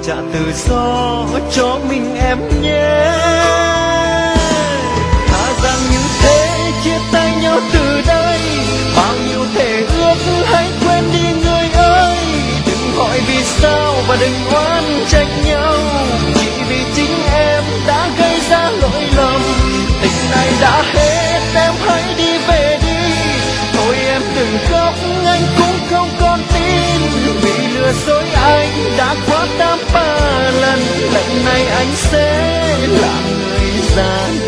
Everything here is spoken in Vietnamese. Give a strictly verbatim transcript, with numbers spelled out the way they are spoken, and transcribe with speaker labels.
Speaker 1: trả tự do cho mình em nhé. Thà rằng như thế chia tay nhau từ đây, bao nhiêu thề ước hãy quên đi người ơi. Đừng hỏi vì sao và đừng oán trách nhau, chỉ vì chính em đã gây ra lỗi lầm. Tình này đã hết em hãy đi về đi, thôi em đừng khóc anh cũng không còn tin. Vì lừa dối anh đã quá tám ba lần, lần này anh sẽ là người gian